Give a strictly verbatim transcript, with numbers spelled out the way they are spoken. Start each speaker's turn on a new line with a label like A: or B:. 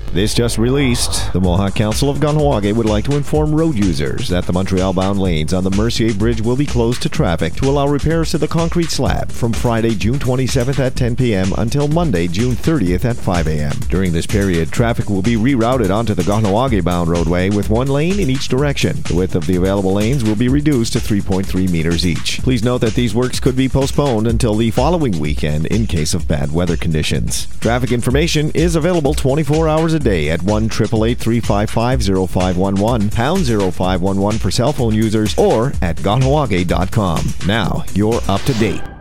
A: This just released. The Mohawk Council of Kahnawake would like to inform road users that the Montreal-bound lanes on the Mercier Bridge will be closed to traffic to allow repairs to the concrete slab from Friday, June twenty-seventh at ten p.m. until Monday, June thirtieth at five a.m. During this period, traffic will be rerouted onto the Kahnawake-bound roadway with one lane in each direction. The width of the available lanes will be reduced to three point three meters each. Please note that these works could be postponed until the following weekend in case of bad weather conditions. Traffic information is available twenty-four hours a day at one eight eight eight, three five five, zero five one one, pound zero five one one for cell phone users, or at kahnawake dot com. Now, you're up to date.